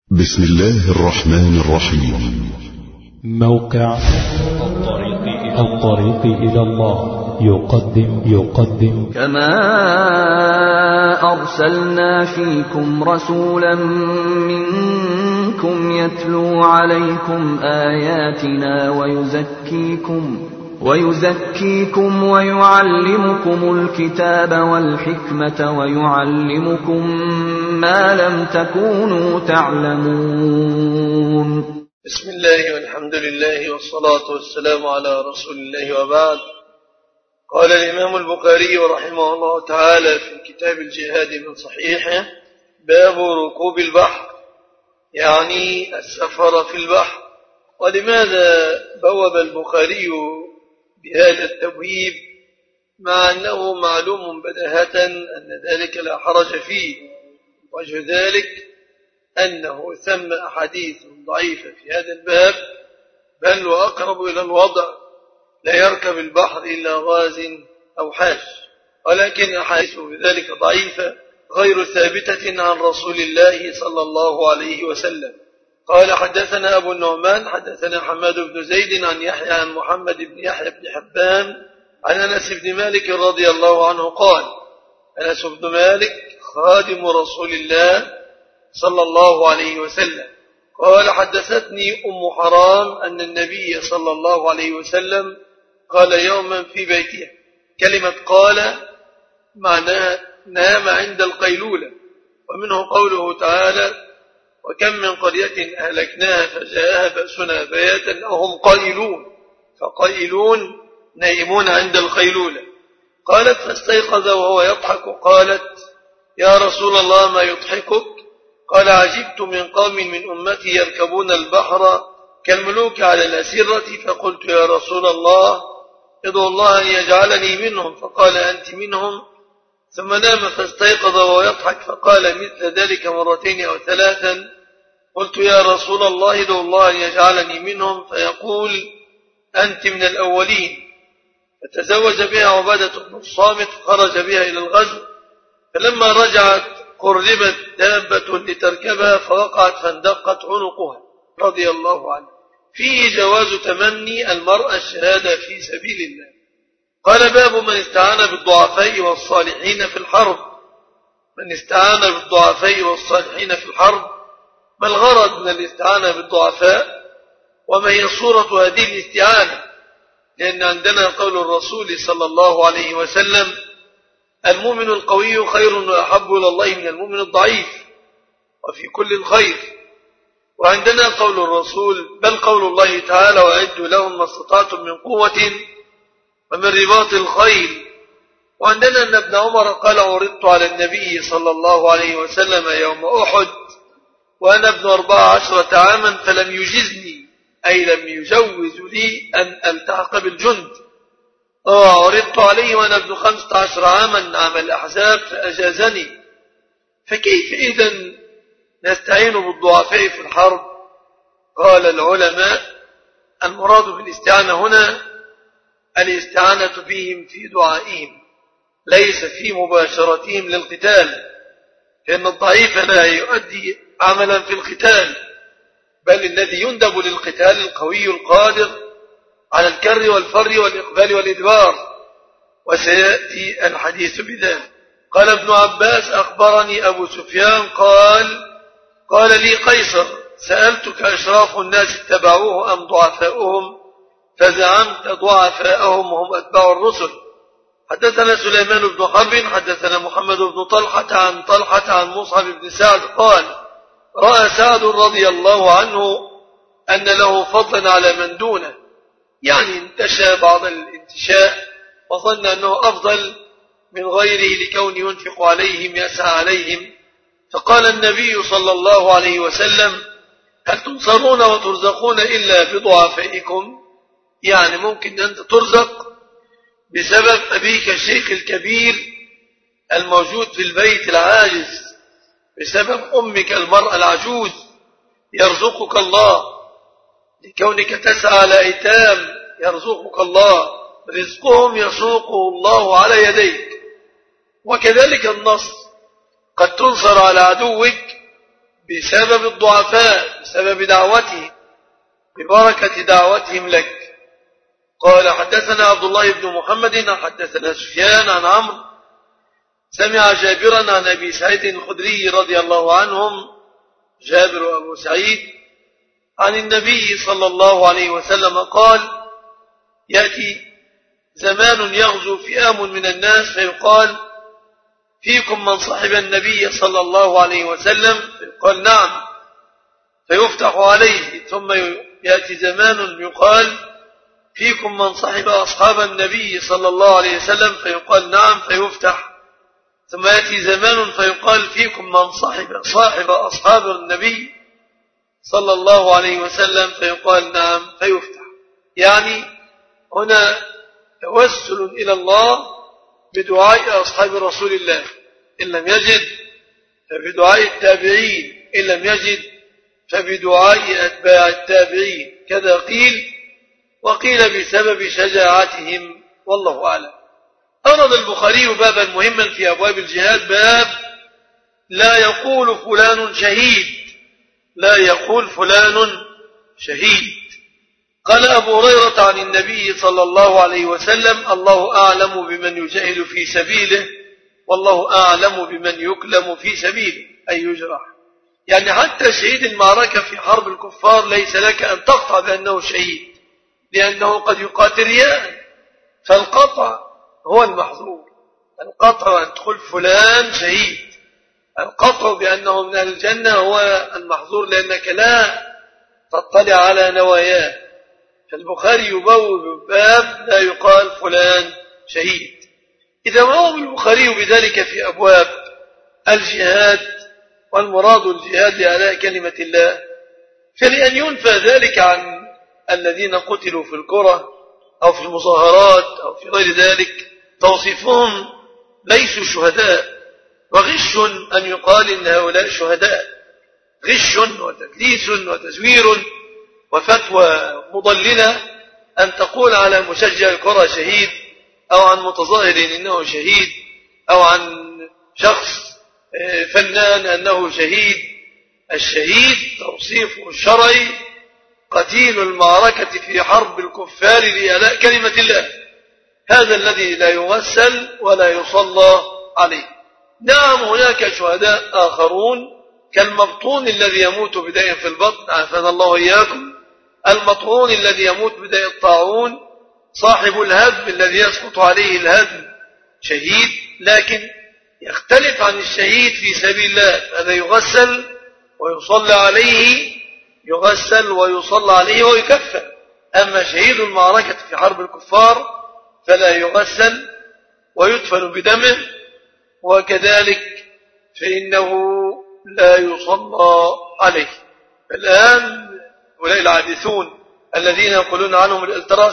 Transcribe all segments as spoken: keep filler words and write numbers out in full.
بسم الله الرحمن الرحيم. موقع الطريق إلى الله يقدم يقدم كما أرسلنا فيكم رسولا منكم يتلو عليكم آياتنا ويزكيكم ويزكيكم ويعلمكم الكتاب والحكمة ويعلمكم ما لم تكونوا تعلمون. بسم الله والحمد لله والصلاة والسلام على رسول الله وبعد. قال الإمام البخاري رحمه الله تعالى في كتاب الجهاد من صحيحه: باب ركوب البحر، يعني السفر في البحر. ولماذا بوب البخاري بهذا التبويب مع أنه معلوم بداهة أن ذلك لا حرج فيه؟ وجه ذلك أنه ثم أحاديث ضعيفة في هذا الباب، بل وأقرب إلى الوضع: لا يركب البحر إلا غاز أو حاج. ولكن أحاديث بذلك ضعيفة غير ثابتة عن رسول الله صلى الله عليه وسلم. قال: حدثنا أبو النعمان حدثنا حماد بن زيد عن يحيى عن محمد بن يحيى بن حبان عن أنس بن مالك رضي الله عنه قال: أنس بن مالك خادم رسول الله صلى الله عليه وسلم قال: حدثتني أم حرام أن النبي صلى الله عليه وسلم قال يوما في بيته. كلمة قال معناها نام عند القيلولة، ومنه قوله تعالى: وكم من قرية أهلكناها فجاءها بأسنا بياتا أو هم قائلون، فقائلون نائمون عند القيلولة. قالت: فاستيقظ وهو يضحك. قالت: يا رسول الله ما يضحكك؟ قال: عجبت من قوم من أمتي يركبون البحر كالملوك على الأسرة، فقلت يا رسول الله ادعو الله أن يجعلني منهم، فقال أنت منهم. ثم نام فاستيقظ وهو يضحك فقال مثل ذلك مرتين أو ثلاثا. قلت يا رسول الله ادعو الله أن يجعلني منهم، فيقول أنت من الأولين. فتزوج بها عبادة بن الصامت فخرج بها إلى الغزو، فلما رجعت قربت دابة لتركبها فوقعت فاندقت عنقها رضي الله عنه. فيه جواز تمني المرأة الشهادة في سبيل الله. قال: باب من استعان بالضعفاء والصالحين في الحرب. من استعان بالضعفاء والصالحين في الحرب، ما الغرض من الاستعانة بالضعفاء؟ وما هي صورة هذه الاستعانة؟ لأن عندنا قول الرسول صلى الله عليه وسلم: المؤمن القوي خير وأحب إلى الله من المؤمن الضعيف، وفي كل خير. وعندنا قول الرسول، بل قول الله تعالى: وأعدوا لهم ما استطعتم من قوة ومن رباط الخيل. وعندنا أن ابن عمر قال: عرضت على النبي صلى الله عليه وسلم يوم أحد وأنا ابن أربع عشرة عاما فلم يجزني، أي لم يجوز لي أن ألتحق بالجند. عرضت عليه وأنا ابن خمسة عشر عاما عام الأحزاب فأجازني. فكيف إذن نستعين بالضعفاء في الحرب؟ قال العلماء: المراد بالاستعانة هنا الاستعانة بهم في دعائهم، ليس في مباشرتهم للقتال، لأن الضعيف لا يؤدي عملا في القتال، بل الذي يندب للقتال القوي القادر على الكر والفر والإقبال والإدبار، وسيأتي الحديث بذلك. قال ابن عباس: أخبرني أبو سفيان قال: قال لي قيصر: سألتك أشراف الناس اتبعوه أم ضعفاؤهم؟ فزعمت ضعفاءهم وهم أتباع الرسل. حدثنا سليمان بن حرب حدثنا محمد بن طلحة عن طلحة عن مصعب بن سعد قال: رأى سعد رضي الله عنه أن له فضلا على من دونه، يعني انتشى بعض الانتشاء وظن أنه أفضل من غيره لكون ينفق عليهم يسعى عليهم. فقال النبي صلى الله عليه وسلم: هل تنصرون وترزقون إلا بضعفائكم؟ يعني ممكن أنت ترزق بسبب أبيك الشيخ الكبير الموجود في البيت العاجز، بسبب أمك المرأة العجوز يرزقك الله، لكونك تسعى على أيتام يرزقك الله، رزقهم يسوقه الله على يديك. وكذلك النصر، قد تنصر على عدوك بسبب الضعفاء، بسبب دعوتهم، ببركة دعوتهم لك. قال حدثنا عبد الله بن محمد حدثنا سفيان عن عمرو سمع جابرا عن أبي سعيد الخدري رضي الله عنهم، جابر وأبو سعيد، عن النبي صلى الله عليه وسلم قال: يأتي زمان يغزو فئام من الناس فيقال: فيكم من صحب النبي صلى الله عليه وسلم؟ فيقال: نعم، فيفتح عليه. ثم يأتي زمان يقال: فيكم من صحب أصحاب النبي صلى الله عليه وسلم؟ فيقال: نعم، فيفتح. ثم يأتي زمان فيقال: فيكم من صحب صاحب أصحاب النبي صلى الله عليه وسلم؟ فيقال: نعم، فيفتح. يعني هنا توسل إلى الله بدعاء أصحاب رسول الله، إن لم يجد فبدعاء التابعين، إن لم يجد فبدعاء أتباع التابعين، كذا قيل، وقيل بسبب شجاعتهم، والله أعلم. أورد البخاري بابا مهما في أبواب الجهاد، باب لا يقول فلان شهيد، لا يقول فلان شهيد. قال أبو هريرة عن النبي صلى الله عليه وسلم: الله أعلم بمن يجاهد في سبيله، والله أعلم بمن يكلم في سبيله، أي يجرح. يعني حتى شهيد المعركة في حرب الكفار ليس لك أن تقطع بأنه شهيد، لأنه قد يقاتل رياء، فالقطع هو المحظور. القطع أن تقول فلان شهيد، القطع بأنه من أهل الجنة هو المحظور، لأنك لا تطلع على نواياه. فالبخاري يبوب باب لا يقال فلان شهيد. إذا وهو البخاري بذلك في أبواب الجهاد، والمراد الجهاد لأعلاء كلمة الله، فلأن ينفى ذلك عن الذين قتلوا في الكرة أو في المظاهرات أو في غير ذلك، توصيفهم ليسوا شهداء، وغش أن يقال إن هؤلاء شهداء، غش وتدليس وتزوير وفتوى مضللة أن تقول على مشجع الكرة شهيد، أو عن متظاهر إنه شهيد، أو عن شخص فنان أنه شهيد. الشهيد توصيفه الشرعي قتيل المعركة في حرب الكفار لإعلاء كلمة الله، هذا الذي لا يغسل ولا يصلى عليه. نعم، هناك شهداء آخرون كالمبطون الذي يموت بداء في البطن، عافانا الله إياكم، المطعون الذي يموت بداء الطاعون، صاحب الهدم الذي يسقط عليه الهدم شهيد، لكن يختلف عن الشهيد في سبيل الله، هذا يغسل ويصلى عليه، يغسل ويصلى عليه ويكفن. أما شهيد المعركة في حرب الكفار فلا يغسل ويدفن بدمه، وكذلك فإنه لا يصلى عليه. الآن هؤلاء العابثون الذين يقولون عنهم الالتراس،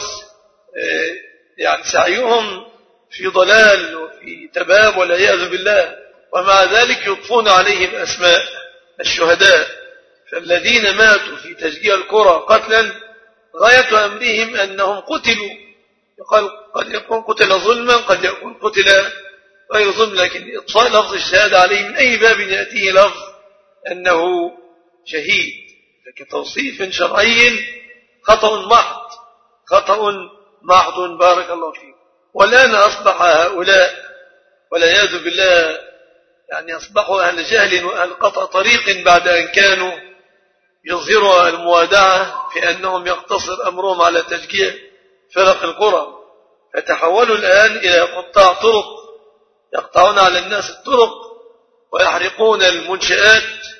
يعني سعيهم في ضلال وفي تباب والعياذ بالله، ومع ذلك يضفون عليهم أسماء الشهداء. فالذين ماتوا في تشجيع الكرة قتلا غاية أمرهم أنهم قتلوا، يقال قد يكون قتل ظلما، قد يكون قتل غير ظلم، لكن إطفاء لفظ الشهادة عليه من أي باب يأتيه لفظ أنه شهيد، فكتوصيف شرعي خطأ محض، خطأ محض، بارك الله فيه. والآن أصبح هؤلاء والعياذ بالله يعني أصبحوا أهل جهل وأهل قطع طريق، بعد أن كانوا يظهروا الموادعة في أنهم يقتصر أمرهم على تشجيع فرق القرى، فتحولوا الآن إلى قطاع طرق، يقطعون على الناس الطرق ويحرقون المنشآت،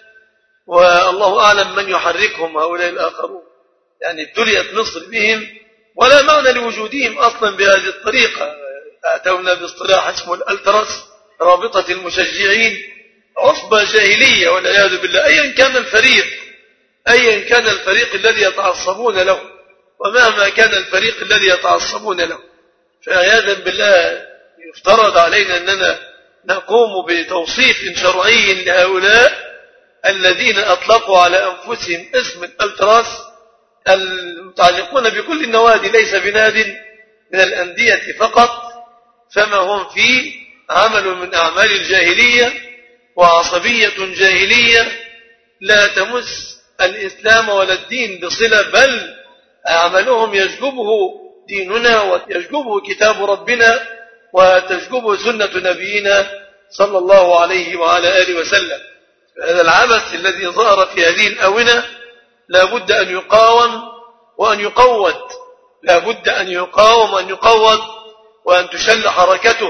والله أعلم من يحركهم هؤلاء الآخرون. يعني ابتليت مصر بهم ولا معنى لوجودهم أصلا بهذه الطريقة. أتونا باصطلاح اسمه الألتراس، رابطة المشجعين، عصبة جاهلية والعياذ بالله، أيا كان الفريق، أيا كان الفريق الذي يتعصبون له، ومهما كان الفريق الذي يتعصبون له، فعياذا بالله يفترض علينا أننا نقوم بتوصيف شرعي لهؤلاء الذين أطلقوا على أنفسهم اسم الألتراس، المتعلقون بكل النوادي، ليس بناد من الأندية فقط، فما هم فيه عمل من أعمال الجاهلية وعصبية جاهلية لا تمس الإسلام ولا الدين بصلة، بل عملهم يجلبه ديننا ويجلبه كتاب ربنا وتجلبه سنة نبينا صلى الله عليه وعلى آله وسلم. هذا العبث الذي ظهر في هذه الآونة لا بد أن يقاوم وأن يقوض، لا بد أن يقاوم وأن يقوض وأن تشل حركته.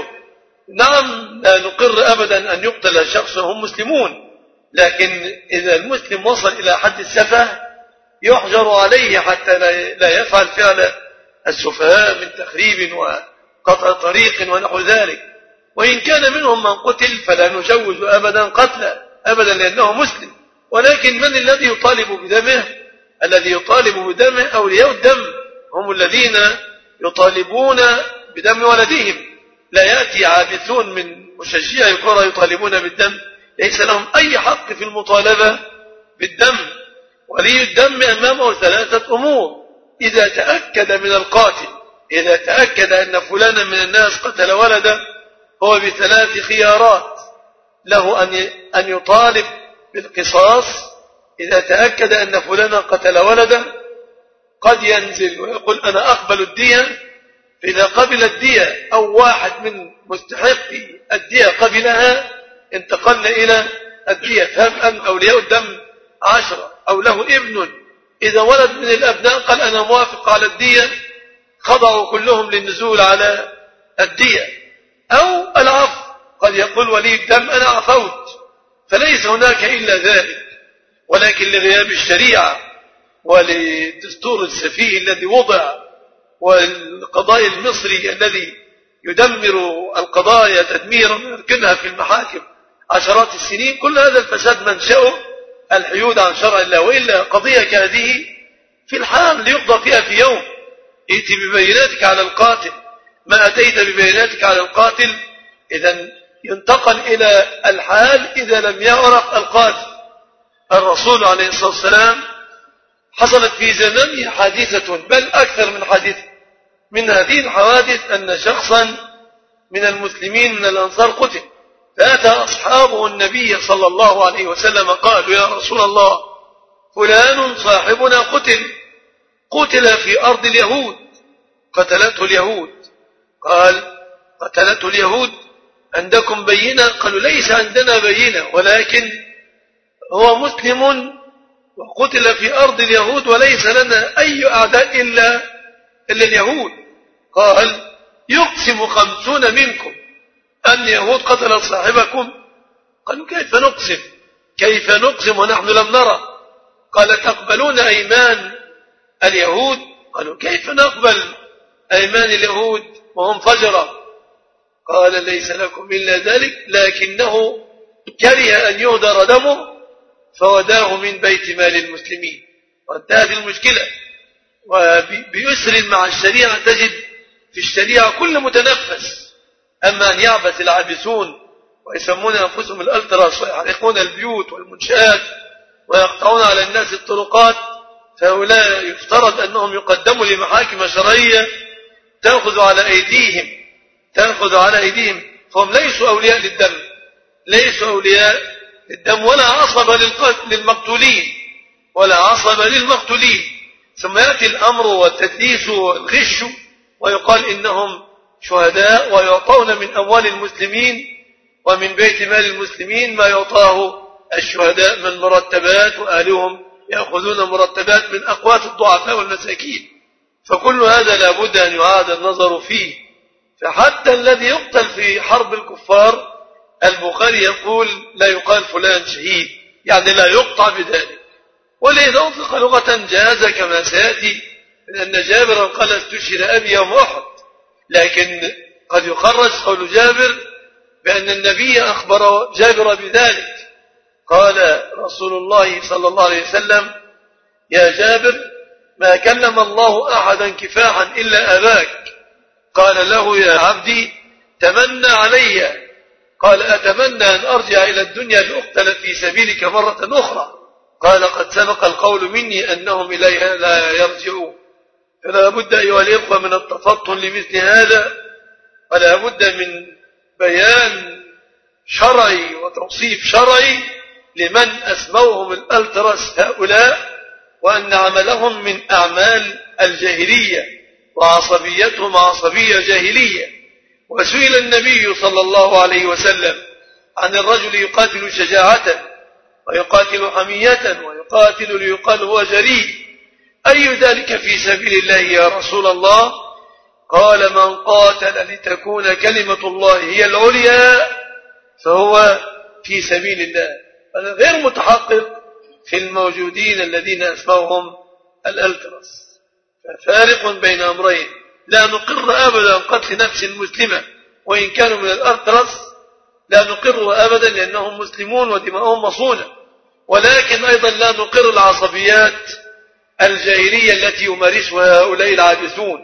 نعم، لا نقر أبدا أن يقتل الشخص وهم مسلمون، لكن إذا المسلم وصل إلى حد السفه يحجر عليه حتى لا يفعل فعل السفهاء من تخريب وقطع طريق ونحو ذلك. وإن كان منهم من قتل فلا نجوز أبدا قتله أبدا لأنه مسلم، ولكن من الذي يطالب بدمه؟ الذي يطالب بدمه أولياء الدم، هم الذين يطالبون بدم ولدهم. لا يأتي عابثون من مشجعي الكرة يطالبون بالدم، ليس لهم أي حق في المطالبة بالدم. ولي الدم أمامه ثلاثة أمور: إذا تأكد من القاتل، إذا تأكد أن فلانا من الناس قتل ولده، هو بثلاث خيارات: له أن يطالب بالقصاص إذا تأكد أن فلانا قتل ولده، قد ينزل ويقول أنا أقبل الدية، إذا قبل الدية أو واحد من مستحقي الدية قبلها انتقلنا إلى الدية. فهم أن أولياء الدم عشرة. أو له ابن، إذا ولد من الأبناء قال أنا موافق على الدية، خضعوا كلهم للنزول على الدية. أو العفو، قد يقول ولي الدم أنا عفوت، فليس هناك إلا ذلك. ولكن لغياب الشريعة وللدستور السفيه الذي وضع والقضاء المصري الذي يدمر القضايا تدميرا ويركنها في المحاكم عشرات السنين، كل هذا الفساد منشأه الحيود عن شرع الله. وإلا قضية كهذه في الحال ليقضى فيها في يوم. ائت ببيناتك على القاتل، ما أتيت ببيناتك على القاتل إذن ينتقل إلى الحال إذا لم يعرف القاتل. الرسول عليه الصلاة والسلام حصلت في زمانه حادثة، بل أكثر من حادثة. من هذه الحوادث أن شخصا من المسلمين من الأنصار قتل، فأتى أصحابه النبي صلى الله عليه وسلم قالوا يا رسول الله فلان صاحبنا قتل، قتل في أرض اليهود، قتلته اليهود. قال قتلته اليهود، عندكم بينة؟ قالوا ليس عندنا بينة، ولكن هو مسلم وقتل في أرض اليهود وليس لنا أي أعداء إلا, إلا اليهود. قال يقسم خمسون منكم أن اليهود قتل صاحبكم؟ قالوا كيف نقسم كيف نقسم ونحن لم نرى؟ قال تقبلون أيمان اليهود؟ قالوا كيف نقبل أيمان اليهود وهم فجرة؟ قال ليس لكم إلا ذلك، لكنه كره أن يهدر دمه فوداه من بيت مال المسلمين، وانتهت المشكلة. وبيسر مع الشريعة تجد في الشريعة كل متنفس. أما أن يعبث العابثون ويسمون أنفسهم الألتراس ويحرقون البيوت والمنشآت ويقطعون على الناس الطرقات، فهؤلاء يفترض أنهم يقدموا لمحاكم شرعية تأخذ على أيديهم تأخذ على أيديهم فهم ليسوا أولياء للدم، ليسوا أولياء للدم ولا عصب للمقتولين ولا عصب للمقتولين. ثم يأتي الأمر والتدليس والغش ويقال إنهم شهداء ويعطون من أموال المسلمين ومن بيت مال المسلمين ما يعطاه الشهداء من مرتبات، وأهلهم يأخذون مرتبات من أقوات الضعفاء والمساكين. فكل هذا لابد أن يعاد النظر فيه. فحتى الذي يقتل في حرب الكفار البخاري يقول لا يقال فلان شهيد، يعني لا يقطع بذلك. ولذا أطلق لغة جاز كما سيأتي من أن جابر قال استشهد أبي يوم أحد، لكن قد يخرج قول جابر بأن النبي أخبر جابر بذلك. قال رسول الله صلى الله عليه وسلم يا جابر ما كلم الله أحدا كفاحا إلا أباك. قال له يا عبدي تمنى علي. قال أتمنى أن أرجع إلى الدنيا لأقتل في سبيلك مرة أخرى. قال قد سبق القول مني أنهم إليها لا يرجعون. فلا بد أيها الإخوة من التفطن لمثل هذا، ولا بد من بيان شرعي وتوصيف شرعي لمن أسموهم الألتراس هؤلاء، وأن عملهم من أعمال الجاهلية وعصبيتهم عصبية جاهلية. وسئل النبي صلى الله عليه وسلم عن الرجل يقاتل شجاعة ويقاتل حمية ويقاتل ليقال هو جريء، أي ذلك في سبيل الله يا رسول الله؟ قال من قاتل لتكون كلمة الله هي العليا فهو في سبيل الله. هذا غير متحقق في الموجودين الذين أسموهم الألتراس. ففارق بين أمرين، لا نقر أبدا قتل نفس مسلمة وإن كانوا من الألتراس، لا نقر أبدا لأنهم مسلمون ودماؤهم مصونة، ولكن أيضا لا نقر العصبيات الجاهلية التي يمارسها هؤلاء العابثون.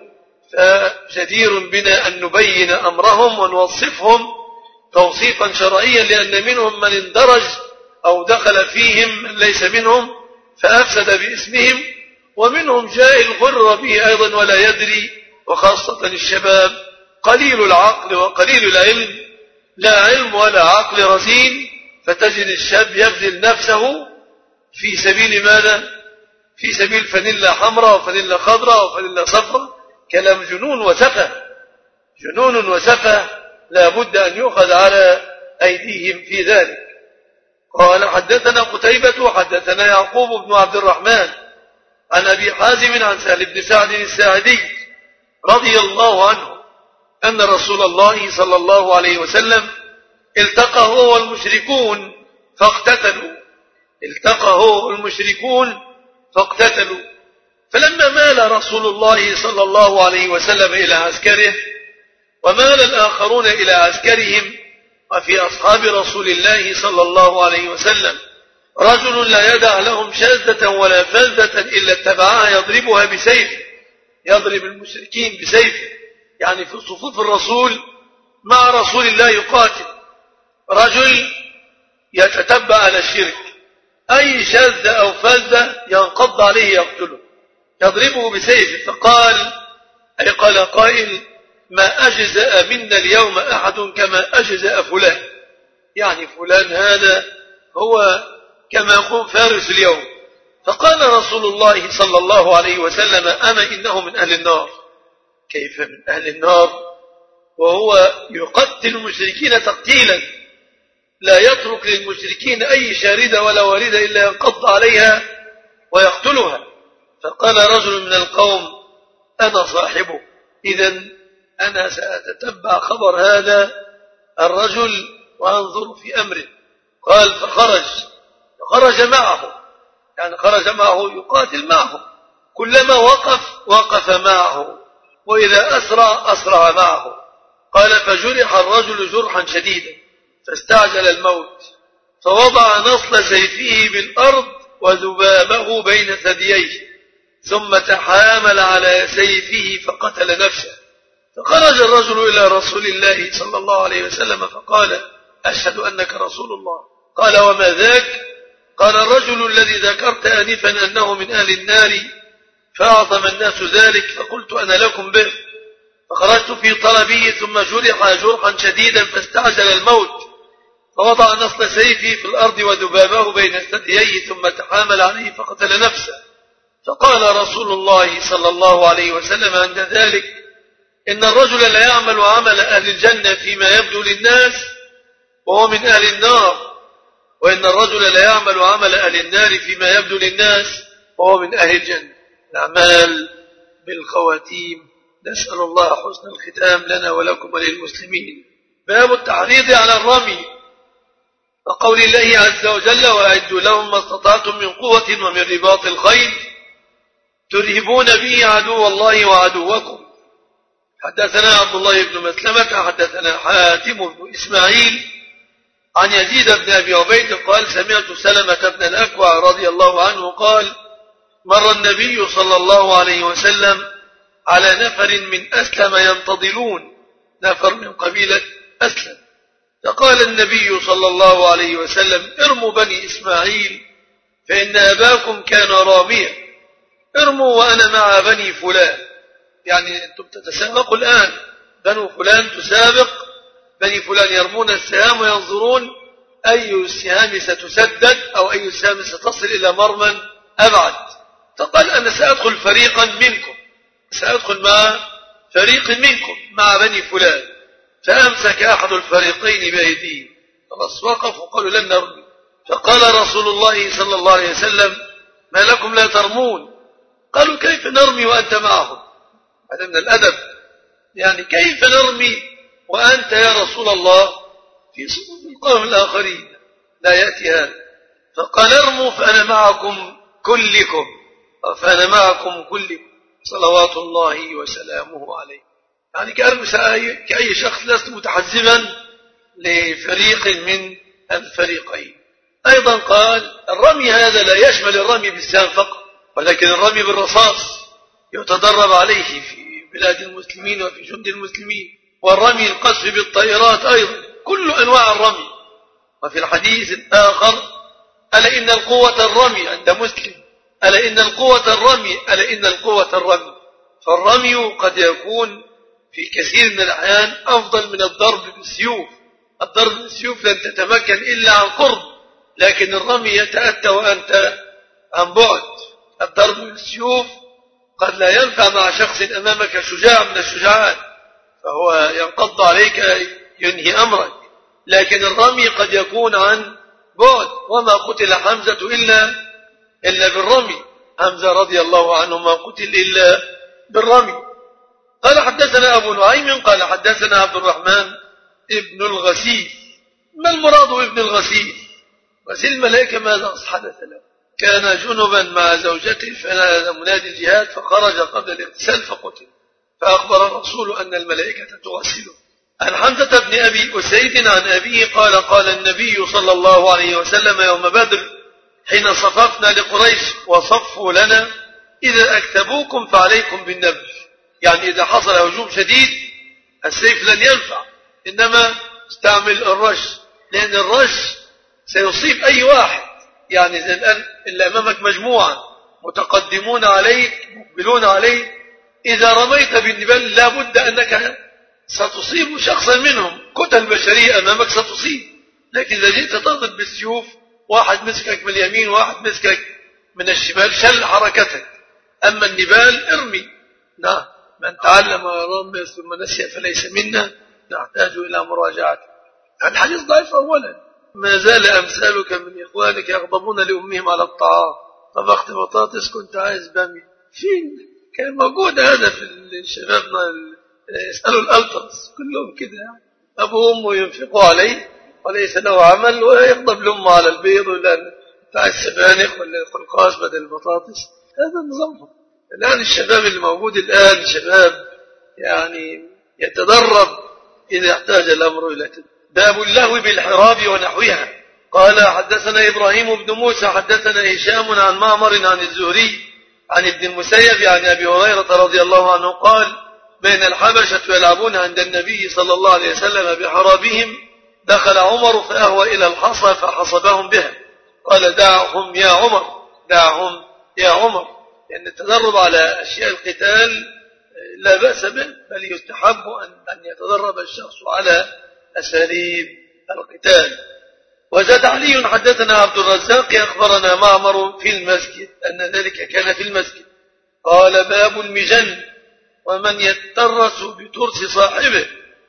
فجدير بنا أن نبين أمرهم ونوصفهم توصيفا شرعيا، لأن منهم من اندرج أو دخل فيهم من ليس منهم فأفسد باسمهم، ومنهم جاهل غر به أيضا ولا يدري، وخاصة الشباب قليل العقل وقليل العلم، لا علم ولا عقل رزين، فتجد الشاب يبذل نفسه في سبيل ماذا؟ في سبيل فانيلا حمراء وفانيلا خضراء وفانيلا صفراء. كلام جنون وسفه، جنون وسفه لا بد أن يؤخذ على أيديهم في ذلك. قال حدثنا قتيبة حدثنا يعقوب بن عبد الرحمن عن أبي حازم عن سهل بن سعد الساعدي رضي الله عنه أن رسول الله صلى الله عليه وسلم التقى هو والمشركون فاقتتلوا التقى هو والمشركون فاقتتلوا فلما مال رسول الله صلى الله عليه وسلم إلى عسكره ومال الآخرون إلى عسكرهم، وفي أصحاب رسول الله صلى الله عليه وسلم رجل لا يدع لهم شاذة ولا فلذة إلا اتبعها يضربها بسيفه، يضرب المشركين بسيفه، يعني في صفوف الرسول مع رسول الله يقاتل. رجل يتتبع على الشرك، أي شاذة أو فلذة ينقض عليه يقتله، يضربه بسيفه. فقال أي قال قائل ما أجزأ منا اليوم أحد كما أجزأ فلان، يعني فلان هذا هو كما يقول فارس اليوم. فقال رسول الله صلى الله عليه وسلم أما إنه من أهل النار. كيف من أهل النار وهو يقتل المشركين تقتيلا، لا يترك للمشركين أي شاردة ولا واردة إلا ينقض عليها ويقتلها. فقال رجل من القوم أنا صاحبه، إذن أنا سأتتبع خبر هذا الرجل وأنظر في أمره. قال فخرج فخرج معه، يعني خرج معه يقاتل معه، كلما وقف وقف معه، وإذا أسرع أسرع معه. قال فجرح الرجل جرحا شديدا فاستعجل الموت، فوضع نصل سيفه بالأرض وذبابه بين ثدييه، ثم تحامل على سيفه فقتل نفسه. فخرج الرجل إلى رسول الله صلى الله عليه وسلم فقال أشهد أنك رسول الله. قال وما ذاك؟ قال الرجل الذي ذكرت آنفا أنه من أهل النار، فأعظم الناس ذلك فقلت أنا لكم به، فخرجت في طلبه ثم جرح جرحا شديدا فاستعجل الموت، فوضع نصل سيفي في الأرض وذبابه بين ثدييه ثم تحامل عليه فقتل نفسه. فقال رسول الله صلى الله عليه وسلم عند ذلك إن الرجل لا يعمل عمل أهل الجنة فيما يبدو للناس وهو من أهل النار، وإن الرجل لا يعمل عمل أهل النار فيما يبدو للناس وهو من أهل الجنة. الأعمال بالخواتيم، نسأل الله حسن الختام لنا ولكم وللمسلمين. باب التحريض على الرمي، وقول الله عز وجل وأعدوا لهم ما استطعتم من قوة ومن رباط الخيل ترهبون به عدو الله وعدوكم. حدثنا عبد الله بن مسلمة حدثنا حاتم بن إسماعيل عن يزيد بن أبي عبيد قال سمعت سلمة بن الأكوع رضي الله عنه قال مر النبي صلى الله عليه وسلم على نفر من أسلم ينتظلون، نفر من قبيلة أسلم، فقال النبي صلى الله عليه وسلم ارموا بني إسماعيل فإن أباكم كان راميا، ارموا وأنا مع بني فلان، يعني أنتم تتسابقوا الآن، بنو فلان تسابق بني فلان، يرمون السهام وينظرون أي السهام ستسدد أو أي السهام ستصل إلى مرمى أبعد. فقال أنا سأدخل فريقا منكم، سأدخل مع فريق منكم مع بني فلان. فأمسك أحد الفريقين بأيديه، خلاص وقفوا وقالوا لن نرمي. فقال رسول الله صلى الله عليه وسلم ما لكم لا ترمون؟ قالوا كيف نرمي وأنت معهم؟ هذا من الأدب، يعني كيف نرمي وأنت يا رسول الله في صفوف القوم الآخرين؟ لا يأتي هذا. فقال ارموا فأنا معكم كلكم، فأنا معكم كلكم صلوات الله وسلامه عليه. يعني كأي شخص لست متحزبا لفريق من الفريقين. أيضا قال الرمي هذا لا يشمل الرمي بالسهام فقط، ولكن الرمي بالرصاص يتدرب عليه في بلاد المسلمين وفي جند المسلمين، والرمي القذف بالطائرات أيضا، كل أنواع الرمي. وفي الحديث الآخر ألا إن القوة الرمي عند مسلم، ألا إن القوة الرمي، ألا إن القوة الرمي. فالرمي قد يكون في كثير من الأحيان أفضل من الضرب بالسيوف. الضرب بالسيوف لن تتمكن إلا عن قرب، لكن الرمي يتأتى وأنت عن بعد. الضرب بالسيوف قد لا ينفع مع شخص أمامك شجاع من الشجعان، فهو ينقض عليك ينهي أمرك، لكن الرمي قد يكون عن بعد. وما قتل حمزة إلا إلا بالرمي، حمزة رضي الله عنه ما قتل إلا بالرمي. قال حدثنا أبو نعيم قال حدثنا عبد الرحمن ابن الغسيل. ما المراد ابن الغسيل؟ غسيل الملائكة ماذا حدث له؟ كان جنبا مع زوجته فنادى منادي الجهاد فخرج قبل الاغتسال فقتل، فأخبر الرسول أن الملائكة تغسله. عن حمزة بن أبي أسيد عن أبيه قال قال النبي صلى الله عليه وسلم يوم بدر حين صففنا لقريش وصفوا لنا إذا أكتبوكم فعليكم بالنبل، يعني إذا حصل هجوم شديد السيف لن ينفع، إنما استعمل الرش، لأن الرش سيصيب أي واحد. يعني زي الآن اللي أمامك مجموعة متقدمون عليك مقبلون عليك، إذا رميت بالنبال لابد أنك ستصيب شخصا منهم، كتل بشرية أمامك ستصيب. لكن إذا جئت تضرب بالسيوف واحد مسكك من اليمين واحد مسكك من الشمال شل حركتك. أما النبال ارمي. نعم، من تعلم رمي ثم نسي فليس منا، نحتاج إلى مراجعته. الحديث ضعيف أولا. ما زال أمثالك من إخوانك يغضبون لأمهم على الطعام، طبخت بطاطس كنت عايز بامي فين؟ كان موجود هذا في شبابنا، يسألوا الألطرس كلهم كده، أبو أمه ينفقوا عليه وليس له عمل ويغضب لأمه على البيض ولا بتاع السبانخ ولا القلقاس بدل البطاطس. هذا نظامهم. الآن الشباب اللي موجود الآن شباب يعني يتدرب إذا احتاج الأمر إلى تدريب. باب اللهو بالحراب ونحوها. قال حدثنا إبراهيم بن موسى حدثنا هشام عن معمر عن الزهري عن ابن المسيب عن أبي هريرة رضي الله عنه قال بين الحبشة يلعبون عند النبي صلى الله عليه وسلم بحرابهم، دخل عمر فأهوى إلى الحصى فحصبهم بها، قال دعهم يا عمر، دعهم يا عمر. لأن التدرب على أشياء القتال لا بأس به، بل يستحب أن يتدرب الشخص على أساليب القتال. وزاد علي حدثنا عبد الرزاق أخبرنا معمر في المسجد أن ذلك كان في المسجد. قال باب المجن ومن يترس بترس صاحبه.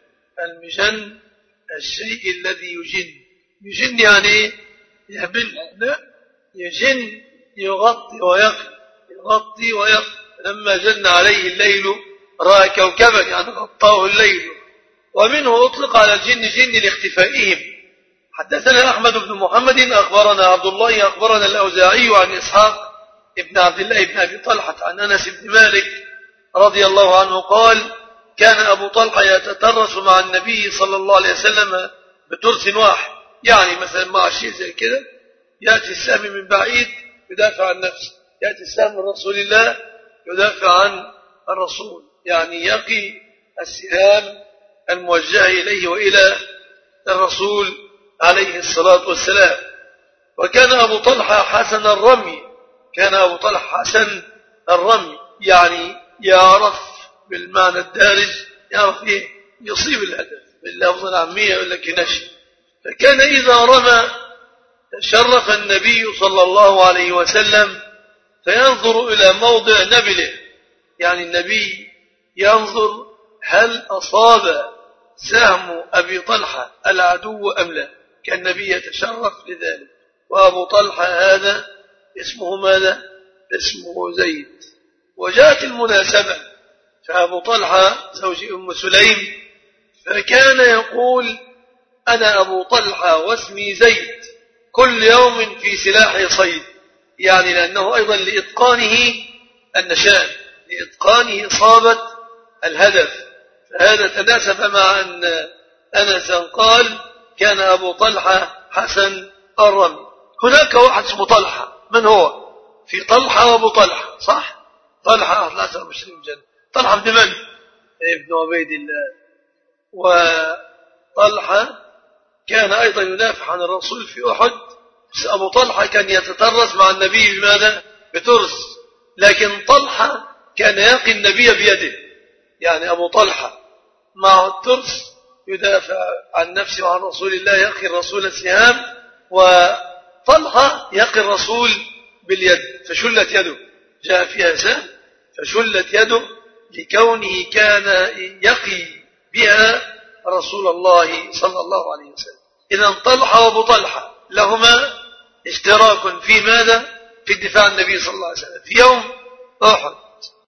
المجن الشيء الذي يجن. يجن يعني يهبل، لا يجن يغطي ويقي، يغطي ويقي. لما جن عليه الليل رأى كوكبا يعني غطاه الليل. ومنه أطلق على الجن جن لاختفائهم. حدثنا أحمد بن محمد أخبرنا عبد الله أخبرنا الأوزاعي عن إسحاق ابن عبد الله بن أبي طلحة عن أنس بن مالك رضي الله عنه قال كان أبو طلحة يتترس مع النبي صلى الله عليه وسلم بترس واحد، يعني مثلا مع شيء زي كده يأتي السهم من بعيد يدافع عن نفسه، يأتي السهم من رسول الله يدافع عن الرسول، يعني يقي السهام الموجهة إليه وإلى الرسول عليه الصلاة والسلام. وكان أبو طلحة حسن الرمي، كان أبو طلحة حسن الرمي، يعني يعرف بالمعنى الدارج، يعرف إيه يصيب الهدف. باللفظ العامية يقول لك نشي، فكان إذا رمى تشرف النبي صلى الله عليه وسلم فينظر إلى موضع نبله، يعني النبي ينظر هل أصاب سهم أبي طلحة العدو أم لا، كان النبي يتشرف لذلك. وأبو طلحة هذا اسمه ماذا؟ اسمه زيد. وجاءت المناسبة، فأبو طلحة زوج أم سليم فكان يقول أنا أبو طلحة واسمي زيد، كل يوم في سلاح صيد، يعني لأنه أيضا لإتقانه النشان، لإتقانه إصابة الهدف. فهذا تناسب مع أن أنسا قال كان أبو طلحة حسن الرمي. هناك واحد اسمه طلحة، من هو؟ في طلحة وأبو طلحة، صح؟ طلحة لا تبشر الجنة، طلحة بن من؟ ابن عبيد الله. وطلحة كان أيضا ينافح عن الرسول في أحد. أبو طلحة كان يتترس مع النبي بماذا؟ بترس، لكن طلحة كان يقي النبي بيده، يعني أبو طلحة مع الترس يدافع عن نفسه وعن رسول الله، يقي الرسول السهام، وطلحة يقي الرسول باليد، فشلت يده، جاء فيها سهم فشلت يده لكونه كان يقي بها رسول الله صلى الله عليه وسلم. إذن طلحة وأبو طلحة لهما اشتراك في ماذا؟ في الدفاع عن النبي صلى الله عليه وسلم في يوم أحد.